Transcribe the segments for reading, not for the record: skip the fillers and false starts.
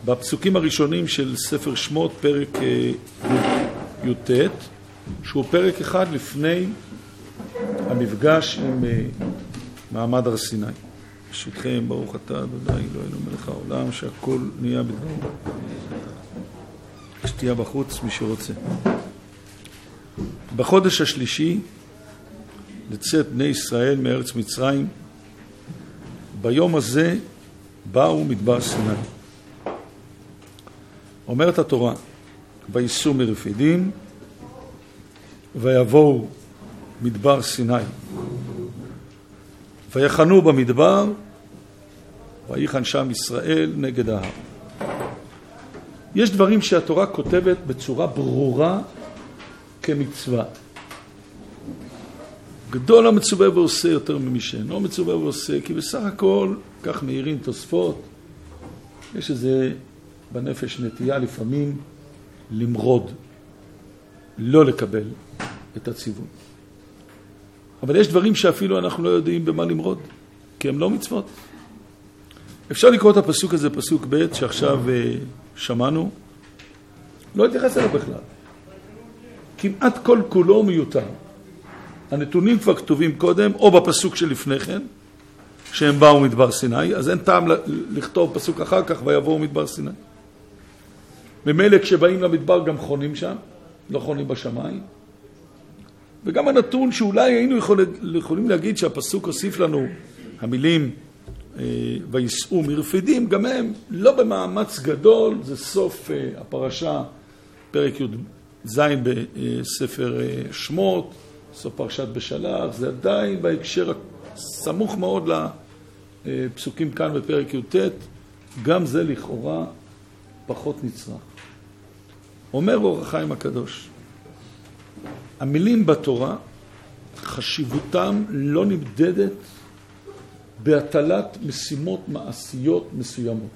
בפסוקים הראשונים של ספר שמות, פרק י"ט, שהוא פרק אחד לפני המפגש עם מעמד הר סיני. ברשותכם, ברוך אתה אדוני אלוהינו מלך העולם, שהכל נהיה בדברו. שתהיה בחוץ מי שרוצה. בחודש השלישי לצאת בני ישראל מארץ מצרים, ביום הזה באו מדבר סיני. אומרת התורה, וייסעו מרפידים ויבואו מדבר סיני, ויחנו במדבר ויחן שם ישראל נגד ההר. יש דברים שהתורה כותבת בצורה ברורה כמצווה. גדול המצווה ועושה יותר ממי שאינו מצווה ועושה, כי בסך הכל, כך מאירים תוספות, יש איזה בנפש נטייה לפעמים למרוד, לא לקבל את הציווי. אבל יש דברים שאפילו אנחנו לא יודעים במה למרוד, כי הם לא מצוות. אפשר לקרוא את הפסוק הזה, פסוק ב' שעכשיו שמענו, לא התייחס אליו בכלל. כמעט כל כולו מיותר. הנתונים כבר כתובים קודם, או בפסוק שלפני כן, שהם באו מדבר סיני, אז אין טעם לכתוב פסוק אחר כך ויבואו מדבר סיני. ממילא כשבאים למדבר גם חונים שם, לא חונים בשמיים. וגם הנתון שאולי היינו יכולים להגיד שהפסוק הוסיף לנו המילים וייסעו מרפידים, גם הם לא במאמץ גדול, זה סוף הפרשה, פרק י"ז בספר שמות, סוף פרשת בשלח, זה עדיין בהקשר סמוך מאוד לפסוקים כאן בפרק י"ט, גם זה לכאורה פחות נצרך. אומר אור החיים הקדוש, המילים בתורה, חשיבותם לא נמדדת בהטלת משימות מעשיות מסוימות,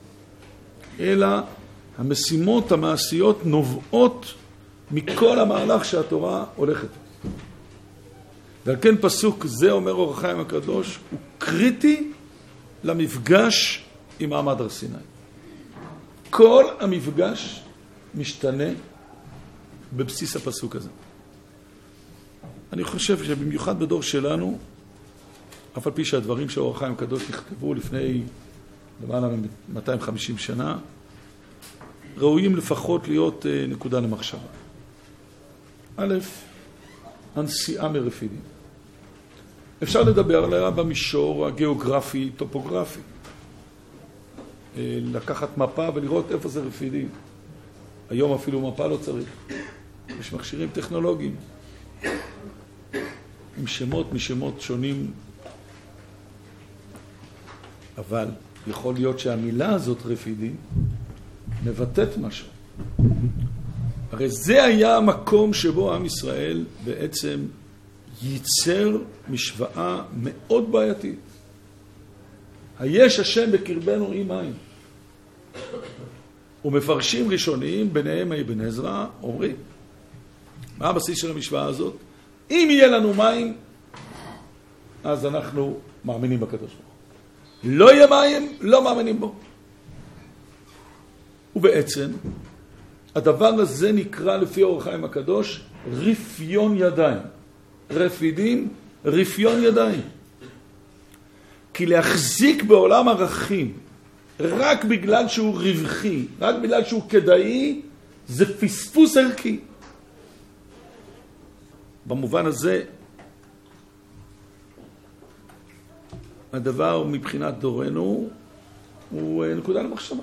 אלא המשימות המעשיות נובעות מכל המהלך שהתורה הולכת. ועל כן פסוק זה, אומר אור החיים הקדוש, הוא קריטי למפגש עם מעמד הר סיני. כל המפגש משתנה בבסיס הפסוק הזה. אני חושב שבמיוחד בדור שלנו, אף על פי שהדברים של אור החיים הקדוש נכתבו לפני למעלה מ-250 שנה, ראויים לפחות להיות נקודה למחשבה. א', הנסיעה מרפידים. אפשר לדבר עליה במישור הגיאוגרפי, טופוגרפי. לקחת מפה ולראות איפה זה רפידים. היום אפילו מפה לא צריך. יש מכשירים טכנולוגיים עם שמות משמות שונים. אבל יכול להיות שהמילה הזאת רפידים מבטאת משהו. הרי זה היה המקום שבו עם ישראל בעצם ייצר משוואה מאוד בעייתית. היש השם בקרבנו עם מים. ומפרשים ראשוניים, ביניהם אבן עזרא, אומרים, מה הבסיס של המשוואה הזאת? אם יהיה לנו מים, אז אנחנו מאמינים בקדוש ברוך הוא. לא יהיה מים, לא מאמינים בו. ובעצם, הדבר הזה נקרא לפי אור החיים הקדוש רפיון ידיים. רפידים, רפיון ידיים. כי להחזיק בעולם ערכים רק בגלל שהוא רווחי, רק בגלל שהוא כדאי, זה פספוס ערכי. במובן הזה, הדבר מבחינת דורנו הוא נקודה למחשבה.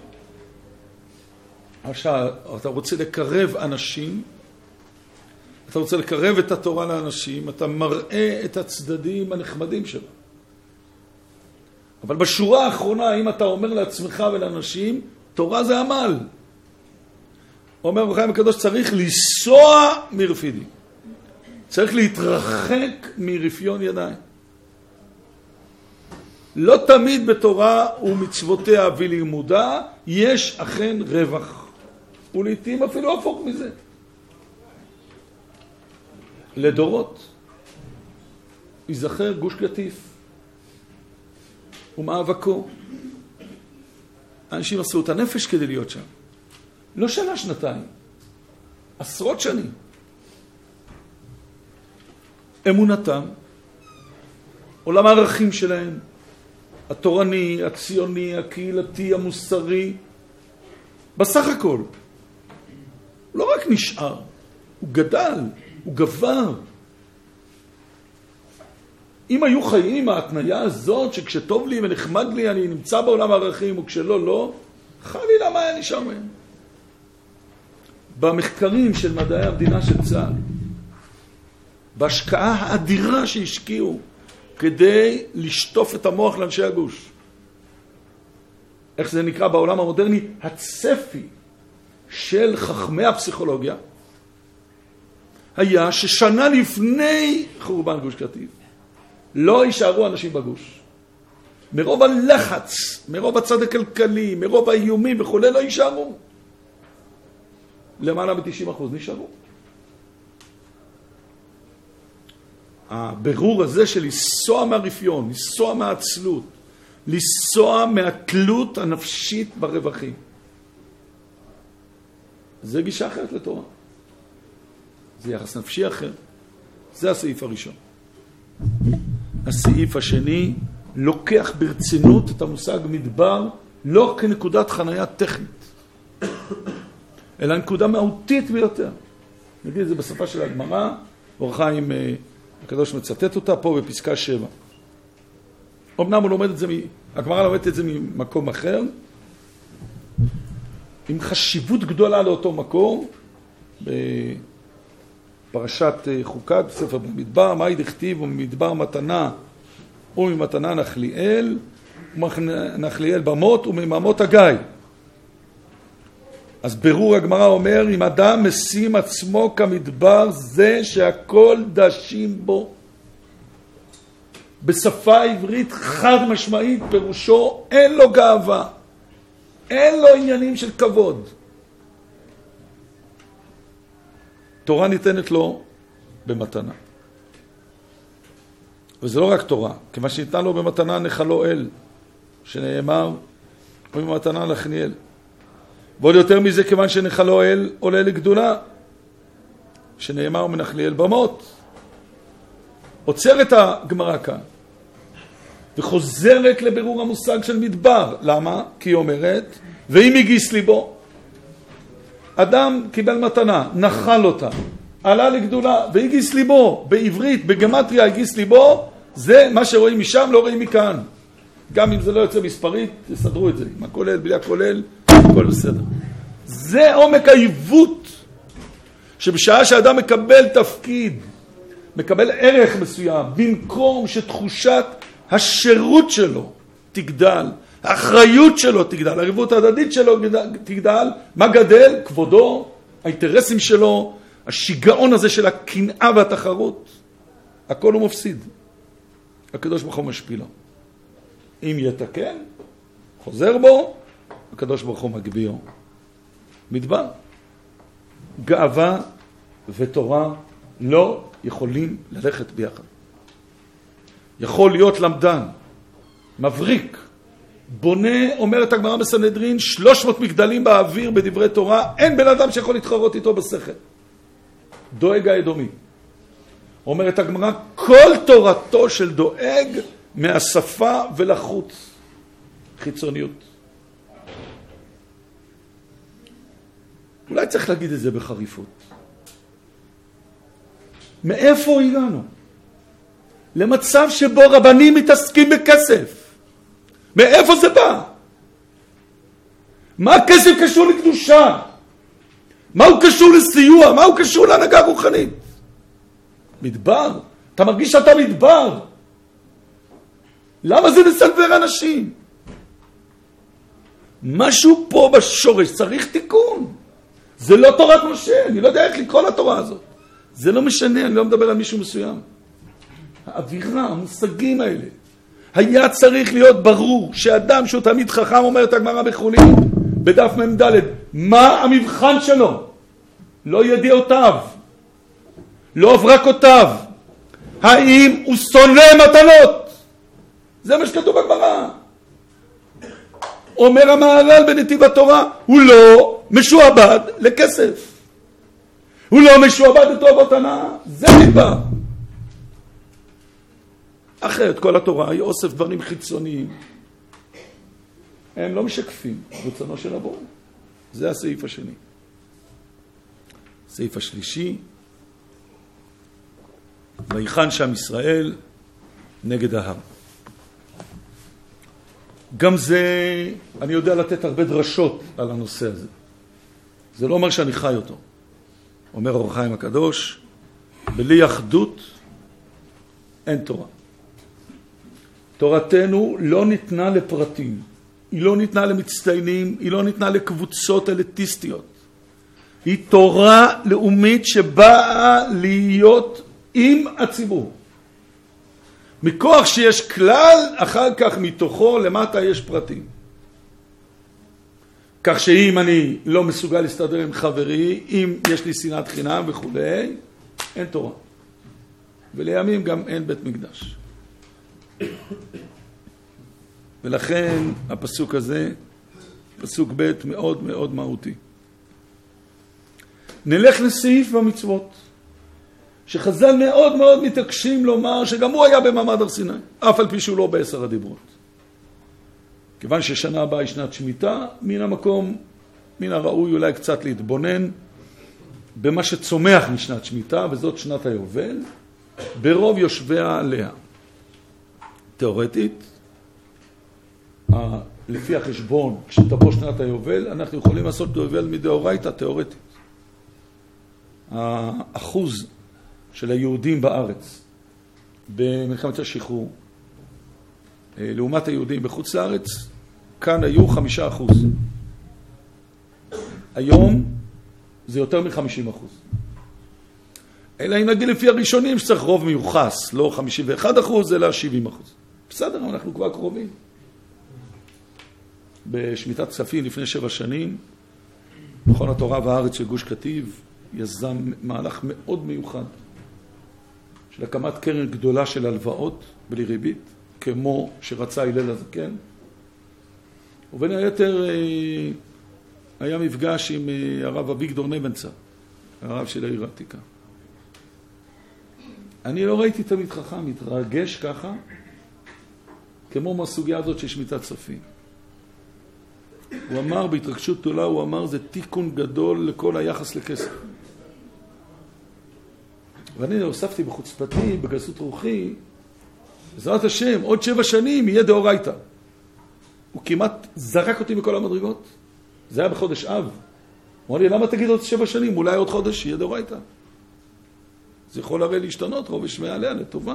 אתה רוצה לקרב אנשים, אתה רוצה לקרב את התורה לאנשים, אתה מראה את הצדדים הנחמדים שלו. אבל בשורה האחרונה, אם אתה אומר לעצמך ולאנשים, תורה זה עמל. אומר אור החיים הקדוש, צריך לנסוע מרפידים. צריך להתרחק מרפיון ידיים. לא תמיד בתורה ומצוותיה ולימודה יש אכן רווח. ולעיתים אפילו הפוך מזה. לדורות ייזכר גוש קטיף ומאבקו. אנשים עשו את הנפש כדי להיות שם. לא שנה, שנתיים. עשרות שנים. אמונתם, עולם הערכים שלהם, התורני, הציוני, הקהילתי, המוסרי, בסך הכל. לא רק נשאר, הוא גדל, הוא גבר. אם היו חיים עם ההתניה הזאת, שכשטוב לי ונחמד לי אני נמצא בעולם הערכים, וכשלא, לא, חלילה מה היה נשאר מהם? במחקרים של מדעי המדינה של צה"ל, בהשקעה האדירה שהשקיעו כדי לשטוף את המוח לאנשי הגוש. איך זה נקרא בעולם המודרני? הצפי של חכמי הפסיכולוגיה היה ששנה לפני חורבן גוש קטיף לא יישארו אנשים בגוש. מרוב הלחץ, מרוב הצד הכלכלי, מרוב האיומים וכו' לא יישארו. למעלה ב-90% נשארו. הבירור הזה של לנסוע מהרפיון, לנסוע מהעצלות, לנסוע מהתלות הנפשית ברווחים. זה גישה אחרת לתורה. זה יחס נפשי אחר. זה הסעיף הראשון. הסעיף השני לוקח ברצינות את המושג מדבר לא כנקודת חנייה טכנית, אלא נקודה מהותית ביותר. נגיד את זה בשפה של הגמרא, אור החיים הקדוש מצטט אותה פה בפסקה 7. אמנם הוא לומד את זה, הגמרא לומדת את זה ממקום אחר, עם חשיבות גדולה לאותו מקום, בפרשת חוקת, בספר במדבר, מה דכתיב וממדבר מתנה וממתנה נחליאל, נחליאל במות ומממות הגיא. אז ברור הגמרא אומר, אם אדם משים עצמו כמדבר, זה שהכל דשים בו. בשפה עברית חד משמעית פירושו, אין לו גאווה, אין לו עניינים של כבוד. תורה ניתנת לו במתנה. וזה לא רק תורה, כמה שניתנה לו במתנה נחלו אל, שנאמר, ובמתנה נחניאל. ועוד יותר מזה, כיוון שנחלו אל עולה לגדולה, שנאמר מנחליאל במות. עוצרת הגמרא כאן, וחוזרת לבירור המושג של מדבר. למה? כי היא אומרת, ואם הגיס ליבו, אדם קיבל מתנה, נחל אותה, עלה לגדולה, והגיס ליבו, בעברית, בגמטריה הגיס ליבו, זה מה שרואים משם, לא רואים מכאן. גם אם זה לא יוצא מספרית, תסדרו את זה. עם הכולל, בלי הכולל, הכל בסדר. זה עומק העיוות, שבשעה שאדם מקבל תפקיד, מקבל ערך מסוים, במקום שתחושת השירות שלו תגדל, האחריות שלו תגדל, הערבות ההדדית שלו תגדל, מה גדל? כבודו, האינטרסים שלו, השיגעון הזה של הקנאה והתחרות, הכל הוא מפסיד. הקדוש ברוך הוא משפילו. אם יתקן, חוזר בו, הקדוש ברוך הוא מגביהו. מדבר. גאווה ותורה לא יכולים ללכת ביחד. יכול להיות למדן, מבריק, בונה, אומרת הגמרא בסנהדרין, 300 מגדלים באוויר בדברי תורה, אין בן אדם שיכול להתחרות איתו בשכל. דואג האדומי. אומרת הגמרא, כל תורתו של דואג מהשפה ולחוץ. חיצוניות. אולי צריך להגיד את זה בחריפות. מאיפה הגענו? למצב שבו רבנים מתעסקים בכסף. מאיפה זה בא? מה הכסף קשור לקדושה? מה הוא קשור לסיוע? מה הוא קשור להנהגה רוחנית? מדבר? אתה מרגיש שאתה מדבר? למה זה מסנוור אנשים? משהו פה בשורש צריך תיקון. זה לא תורת משה, אני לא יודע איך לקרוא לתורה הזאת. זה לא משנה, אני לא מדבר על מישהו מסוים. האווירה, המושגים האלה. היה צריך להיות ברור שאדם שהוא תמיד חכם, אומר את הגמרא בחולין, בדף מ"ד, מה המבחן שלו? לא ידיעותיו, לא הברקותיו. האם הוא שונא מתנות? זה מה שכתוב בגמרא. אומר המהר"ל בנתיב התורה, הוא לא משועבד לכסף. הוא לא משועבד לתועבות הנאה. זה ליבה. אחרת כל התורה היא אוסף דברים חיצוניים. הם לא משקפים רצונו של הבורא. זה הסעיף השני. הסעיף השלישי, ויחן שם ישראל נגד ההר. גם זה, אני יודע לתת הרבה דרשות על הנושא הזה. זה לא אומר שאני חי אותו. אומר אור החיים הקדוש, בלי אחדות אין תורה. תורתנו לא ניתנה לפרטים, היא לא ניתנה למצטיינים, היא לא ניתנה לקבוצות אליטיסטיות. היא תורה לאומית שבאה להיות עם הציבור. מכוח שיש כלל, אחר כך מתוכו למטה יש פרטים. כך שאם אני לא מסוגל להסתדר עם חברי, אם יש לי שנאת חינם וכו', אין תורה. ולימים גם אין בית מקדש. ולכן הפסוק הזה, פסוק ב' מאוד מאוד מהותי. נלך לסעיף במצוות, שחז"ל מאוד מאוד מתעקשים לומר שגם הוא היה במעמד הר סיני, אף על פי שהוא לא בעשר הדיברות. כיוון ששנה הבאה היא שנת שמיטה, מן המקום, מן הראוי אולי קצת להתבונן במה שצומח משנת שמיטה, וזאת שנת היובל, ברוב יושביה עליה. תיאורטית, לפי החשבון, כשתבוא שנת היובל, אנחנו יכולים לעשות יובל מדאורייתא תיאורטית. האחוז של היהודים בארץ במלחמת השחרור, לעומת היהודים בחוץ לארץ, כאן היו 5%. היום זה יותר מ-50%. אלא אם נגיד לפי הראשונים שצריך רוב מיוחס, לא 51%, אלא 70%. בסדר, אנחנו כבר קרובים. בשמיטת כספים לפני 7 שנים, מכון התורה והארץ של גוש קטיף יזם מהלך מאוד מיוחד של הקמת קרן גדולה של הלוואות בלי ריבית, כמו שרצה הלל הזקן. ובין היתר היה מפגש עם הרב אביגדור נבנצר, הרב של העיר העתיקה. אני לא ראיתי תמיד חכם מתרגש ככה, כמו מהסוגיה הזאת של שמיטת כספים. הוא אמר בהתרגשות גדולה, הוא אמר זה תיקון גדול לכל היחס לכסף. ואני הוספתי בחוצפתי, בגסות רוחי, בעזרת השם, עוד 7 שנים יהיה דאורייתא. הוא כמעט זרק אותי מכל המדרגות. זה היה בחודש אב. הוא אמר לי, למה תגיד עוד 7 שנים? אולי עוד חודש יהיה דאורייתא. זה יכול הרי להשתנות, רוב ישמע עליה לטובה.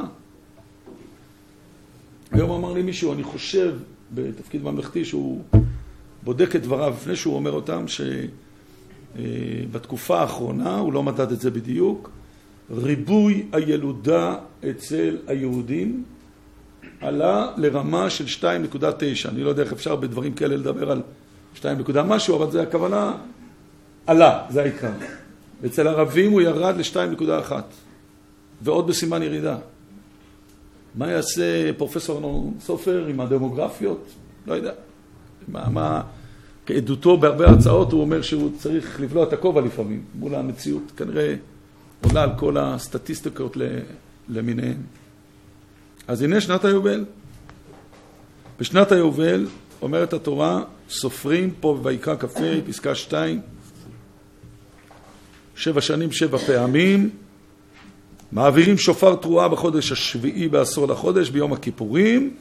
היום אמר לי מישהו, אני חושב בתפקיד ממלכתי שהוא בודק את דבריו לפני שהוא אומר אותם, שבתקופה האחרונה, הוא לא מדד את זה בדיוק, ריבוי הילודה אצל היהודים עלה לרמה של 2.9. אני לא יודע איך אפשר בדברים כאלה לדבר על 2 משהו, אבל זה הכוונה עלה, זה העיקר. אצל ערבים הוא ירד ל2.1 ועוד בסימן ירידה. מה יעשה פרופסור סופר עם הדמוגרפיות? לא יודע. כעדותו בהרבה הרצאות הוא אומר שהוא צריך לבלוע את הכובע לפעמים מול המציאות. כנראה עולה על כל הסטטיסטיקות למיניהן. אז הנה שנת היובל. בשנת היובל אומרת התורה, סופרים פה בויקרא כ"ה פסקה 2, 7 שנים 7 פעמים, מעבירים שופר תרועה בחודש השביעי בעשור לחודש ביום הכיפורים,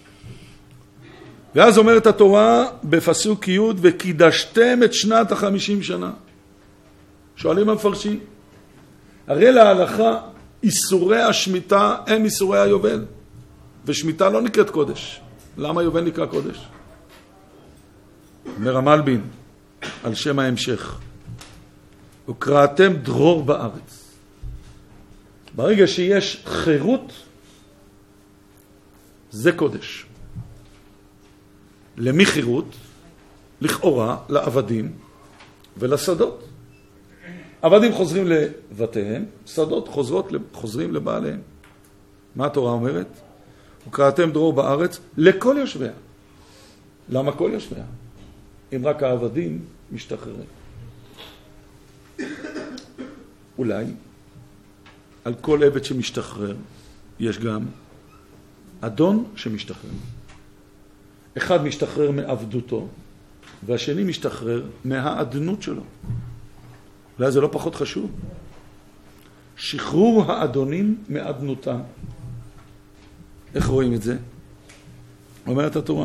ואז אומרת התורה בפסוק י' וקידשתם את שנת 50 שנה. שואלים המפרשים, הרי להלכה איסורי השמיטה הם איסורי היובל, ושמיטה לא נקראת קודש. למה יובל נקרא קודש? אומר המלבין על שם ההמשך, וקראתם דרור בארץ. ברגע שיש חירות, זה קודש. למי חירות? לכאורה, לעבדים ולשדות. עבדים חוזרים לבתיהם, שדות חוזרים לבעליהם. מה התורה אומרת? וקראתם דרור בארץ לכל יושביה. למה כל יושביה? אם רק העבדים משתחררים. אולי על כל עבד שמשתחרר יש גם אדון שמשתחרר. אחד משתחרר מעבדותו, והשני משתחרר מהאדנות שלו. אולי זה לא פחות חשוב. שחרור האדונים מאדנותם. איך רואים את זה? אומרת התורה.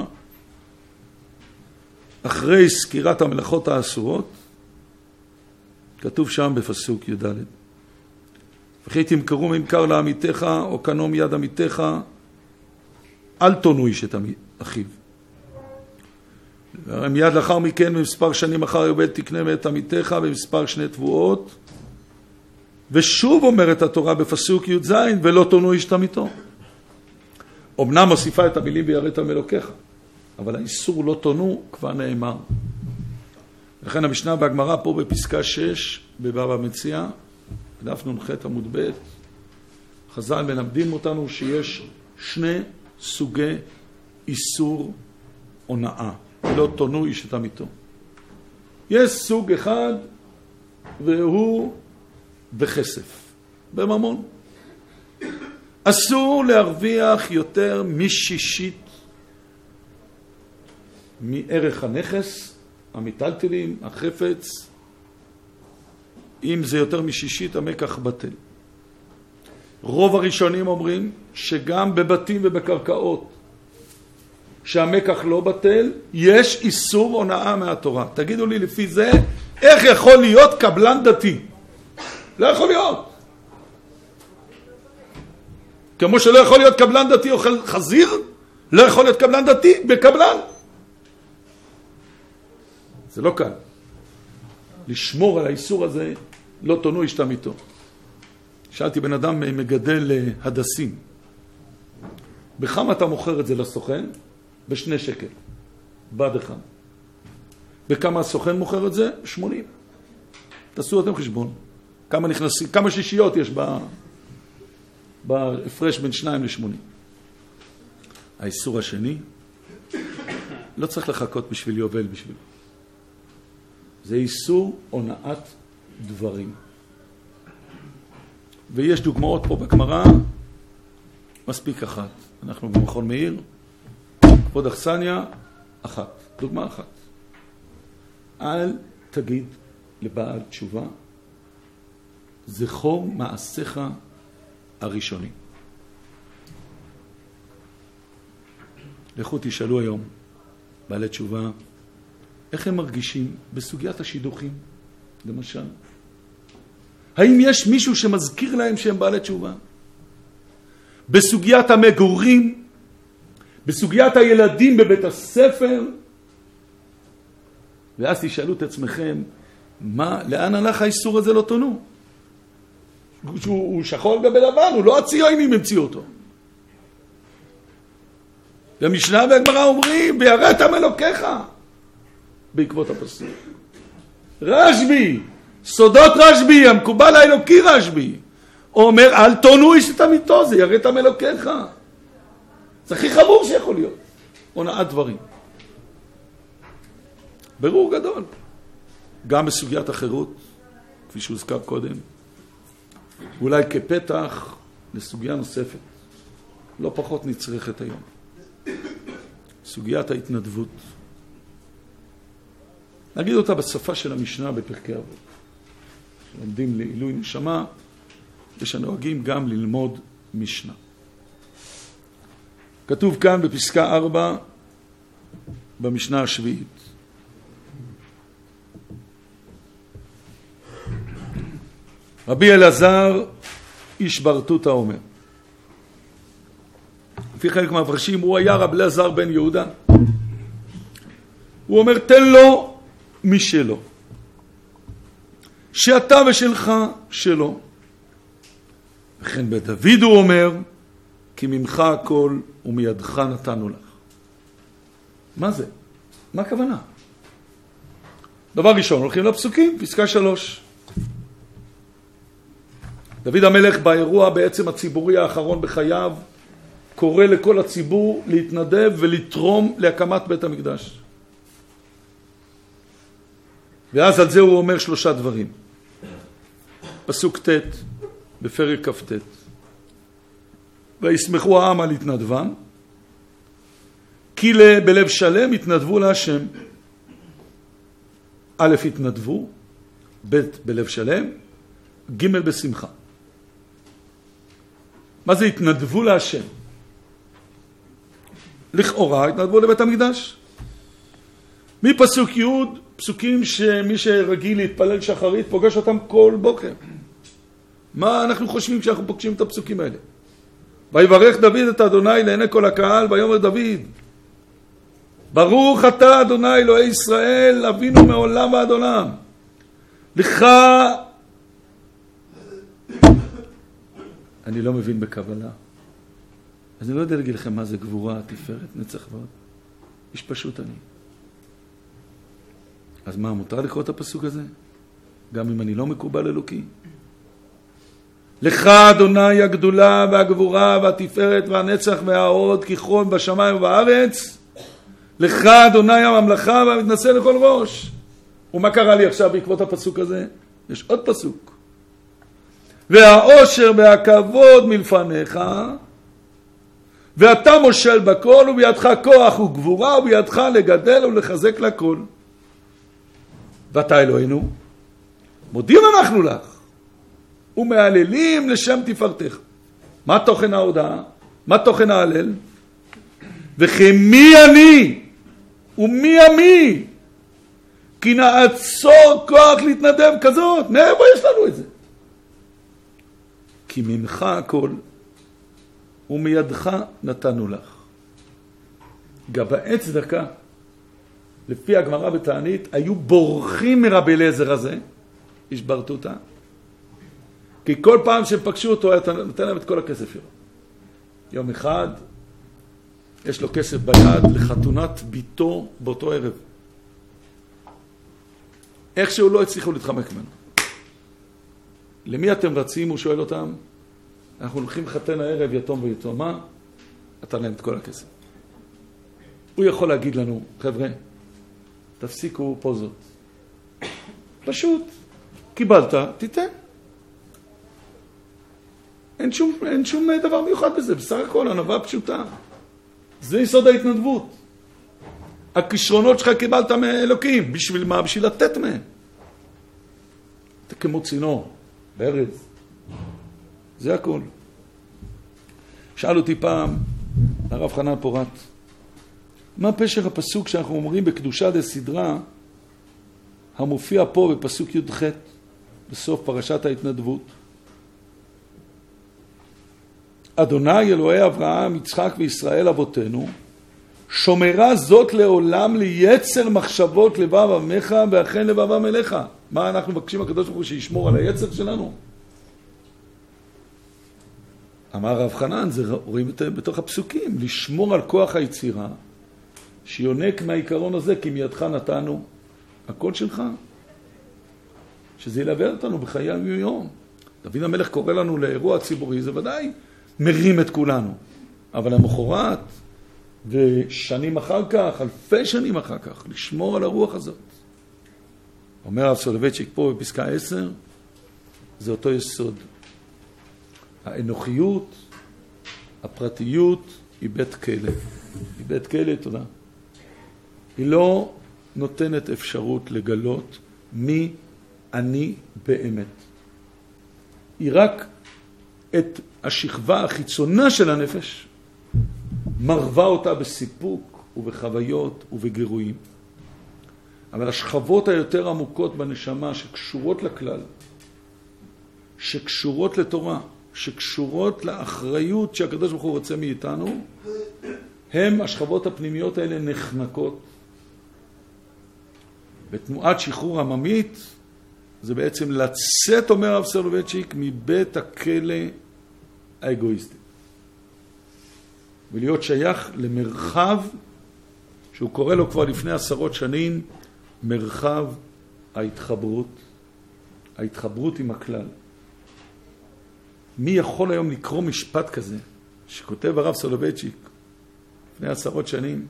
אחרי סקירת המלאכות האסורות, כתוב שם בפסוק י"ד. וכי תמכרו ממכר לעמיתך, או קנו מיד עמיתך, אל תונו איש את אחיו. מיד לאחר מכן, במספר שנים אחר יובל תקנה מאת עמיתך, במספר 2 תבואות. ושוב אומרת התורה בפסוק י"ז, ולא תונו איש את עמיתו. אמנם מוסיפה את המילים ויראת מאלוקיך, אבל האיסור לא תונו כבר נאמר. לכן המשנה בהגמרא פה בפסקה 6 בבבא מציעא, דף נ"ח עמוד ב', חז"ל מלמדים אותנו שיש 2 סוגי איסור הונאה. לא תונו איש את עמיתו. יש סוג אחד והוא בכסף, בממון. אסור להרוויח יותר משישית מערך הנכס, המיטלטלים, החפץ. אם זה יותר משישית, המקח בטל. רוב הראשונים אומרים שגם בבתים ובקרקעות שהמקח לא בטל, יש איסור הונאה מהתורה. תגידו לי לפי זה, איך יכול להיות קבלן דתי? לא יכול להיות. כמו שלא יכול להיות קבלן דתי אוכל חזיר, לא יכול להיות קבלן דתי בקבלן. זה לא קל. לשמור על האיסור הזה, לא תונו איש את עמיתו. שאלתי בן אדם מגדל הדסים. בכמה אתה מוכר את זה לסוכן? ב2 שקל. בד אחד. בכמה הסוכן מוכר את זה? 80. תעשו אתם חשבון. כמה נכנסים, כמה שישיות יש בהפרש בין 2 ל-80. האיסור השני, לא צריך לחכות בשביל יובל בשביל. זה איסור הונאת דברים. ויש דוגמאות פה בגמרא, מספיק אחת. אנחנו במכון מאיר, כבוד אכסניה, אחת. דוגמה אחת. אל תגיד לבעל תשובה, זכור מעשיך הראשונים. לכו תשאלו היום, בעלי תשובה, איך הם מרגישים בסוגיית השידוכים, למשל? האם יש מישהו שמזכיר להם שהם בעלי תשובה? בסוגיית המגורים, בסוגיית הילדים בבית הספר, ואז תשאלו את עצמכם, לאן הלך האיסור הזה לא תונו? הוא שחור גבי לבן, הוא לא הציונים המציאו אותו. והמשנה והגמרא אומרים, ויראת מאלוקיך, בעקבות הפסוק. רשב"י, סודות רשב"י, המקובל האלוקי רשב"י, אומר, אל תונו איש את עמיתו, זה יראת מאלוקיך. זה הכי חמור שיכול להיות. הונאת דברים. ברור גדול. גם בסוגיית החירות, כפי שהוזכר קודם, אולי כפתח לסוגיה נוספת, לא פחות נצרכת היום. סוגיית ההתנדבות. נגיד אותה בשפה של המשנה בפרקי אבות. שלומדים לעילוי נשמה, ושנוהגים גם ללמוד משנה. כתוב כאן בפסקה 4, במשנה השביעית. רבי אלעזר איש ברטותא אומר. לפי חלק מהמפרשים, הוא היה רבי אלעזר בן יהודה. הוא אומר, תן לו משלו. שאתה ושלך שלו. וכן בדוד הוא אומר, כי ממך הכל ומידך נתנו לך. מה זה? מה הכוונה? דבר ראשון, הולכים לפסוקים, פסקה 3. דוד המלך באירוע בעצם הציבורי האחרון בחייו, קורא לכל הציבור להתנדב ולתרום להקמת בית המקדש. ואז על זה הוא אומר 3 דברים. פסוק ט' בפרק כ"ט. וישמחו העם על התנדבם, כי בלב שלם התנדבו להשם. א' התנדבו, ב' בלב שלם, ג' בשמחה. מה זה התנדבו להשם? לכאורה התנדבו לבית המקדש. מפסוק י', פסוקים שמי שרגיל להתפלל שחרית פוגש אותם כל בוקר. מה אנחנו חושבים כשאנחנו פוגשים את הפסוקים האלה? ויברך דוד את אדוני לעיני כל הקהל, ויאמר דוד, ברוך אתה אדוני אלוהי ישראל, אבינו מעולם ועד עולם. לך, אני לא מבין בקבלה, אז אני לא יודע להגיד לכם מה זה גבורה, תפארת, נצח ועוד. איש פשוט אני. אז מה, מותר לקרוא את הפסוק הזה? גם אם אני לא מקובל אלוקי? לך אדוני הגדולה והגבורה והתפארת והנצח וההוד ככרון בשמיים ובארץ. לך אדוני הממלכה והמתנשא לכל ראש. ומה קרה לי עכשיו בעקבות הפסוק הזה? יש עוד פסוק. והעושר והכבוד מלפניך, ואתה מושל בכל, ובידך כוח וגבורה, ובידך לגדל ולחזק לכל. ואתה אלוהינו, מודים אנחנו לך, ומהללים לשם תפארתך. מה תוכן ההודעה? מה תוכן ההלל? וכי מי אני ומי עמי, כי נעצור כוח להתנדב כזאת. מאיפה יש לנו את זה? כי ממך הכל ומידך נתנו לך. גבאי צדקה, לפי הגמרא בתענית, היו בורחים מרבי אליעזר הזה, איש ברטוטה, כי כל פעם שהם פגשו אותו, אתה נותן להם את כל הכסף שלו. יום אחד, יש לו כסף ביד לחתונת ביתו באותו ערב. איכשהו לא הצליחו להתחמק ממנו. למי אתם רצים? הוא שואל אותם. אנחנו הולכים חתן הערב יתום ויתומה, אתה להם את כל הכסף. הוא יכול להגיד לנו, חבר'ה, תפסיקו פוזות. פשוט, קיבלת, תיתן. אין שום דבר מיוחד בזה, בסך הכל ענווה פשוטה. זה יסוד ההתנדבות. הכישרונות שלך קיבלת מאלוקים, בשביל מה? בשביל לתת מהם. אתה כמו צינור, בארץ. זה הכל. שאל אותי פעם, הרב חנן פורת, מה פשר הפסוק שאנחנו אומרים בקדושה דסדרה, המופיע פה בפסוק י"ח, בסוף פרשת ההתנדבות? אדוני אלוהי אברהם, יצחק וישראל אבותינו, שומרה זאת לעולם ליצר מחשבות לבב עמך ואכן לבבם אליך. מה אנחנו מבקשים הקדוש ברוך הוא שישמור על היצר שלנו? אמר רב חנן, זה רואים בתוך הפסוקים, לשמור על כוח היצירה, שיונק מהעיקרון הזה, כי מידך נתנו, הכל שלך. שזה ילווה אותנו בחיי היום. דוד המלך קורא לנו לאירוע הציבורי, זה ודאי מרים את כולנו. אבל למחרת, ושנים אחר כך, אלפי שנים אחר כך, לשמור על הרוח הזאת. אומר הרב סולובייצ'יק פה בפסקה 10, זה אותו יסוד. האנוכיות, הפרטיות, היא בית כלא. היא בית כלא, תודה. היא לא נותנת אפשרות לגלות מי אני באמת. היא רק את השכבה החיצונה של הנפש, מרווה אותה בסיפוק ובחוויות ובגירויים. אבל השכבות היותר עמוקות בנשמה שקשורות לכלל, שקשורות לתורה, שקשורות לאחריות שהקדוש ברוך הוא רוצה מאיתנו, הם השכבות הפנימיות האלה נחנקות. בתנועת שחרור עממית, זה בעצם לצאת, אומר הרב סולובייצ'יק, מבית הכלא האגואיסטי. ולהיות שייך למרחב, שהוא קורא לו כבר לפני 10 שנים, מרחב ההתחברות. ההתחברות עם הכלל. מי יכול היום לקרוא משפט כזה? שכותב הרב סולובייצ'יק לפני 10 שנים,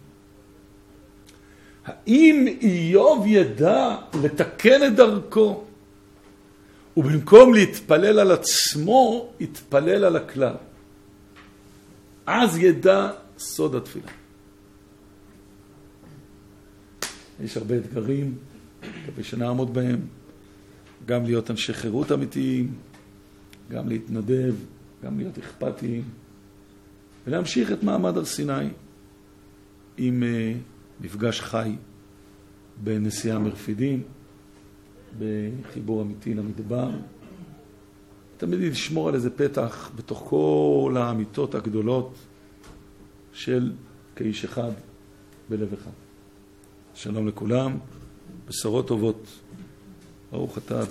האם איוב ידע לתקן את דרכו, ובמקום להתפלל על עצמו, יתפלל על הכלל. אז ידע סוד התפילה. יש הרבה אתגרים, כדי שנעמוד בהם, גם להיות אנשי חירות אמיתיים, גם להתנדב, גם להיות אכפתיים, ולהמשיך את מעמד הר סיני עם מפגש חי בנסיעה מרפידים, בחיבור אמיתי למדבר. תמיד לשמור על איזה פתח בתוך כל האמיתות הגדולות של כאיש אחד בלב אחד. שלום לכולם, בשורות טובות. ברוך אתה